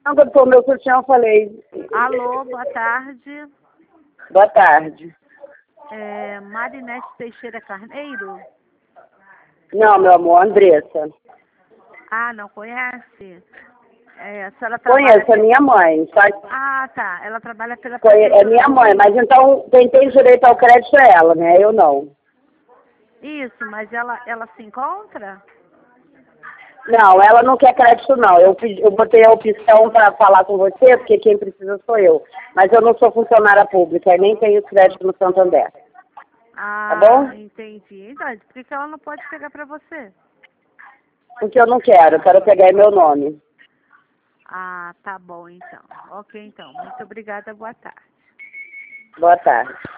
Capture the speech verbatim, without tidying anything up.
Não, quando for meu sutiã, eu falei. Alô, boa tarde. Boa tarde. É, Marinete Teixeira Carneiro? Não, meu amor, Andressa. Ah, não conhece? É, a senhora trabalha... Conheço, é minha mãe. Só... Ah, tá. Ela trabalha pela Conhe... É prefeitura minha do mãe, Rio. mas então quem tem direito ao crédito é ela, né? Eu não. Isso, mas ela, ela se encontra? Não, ela não quer crédito, não. Eu, pedi- eu botei a opção para falar com você, porque quem precisa sou eu. Mas eu não sou funcionária pública e nem tenho crédito no Santander. Ah, bom? entendi. Então, por que que ela não pode pegar pra você? Porque eu não quero, eu quero pegar em meu nome. Ah, tá bom, então. Ok, então. Muito obrigada, boa tarde. Boa tarde.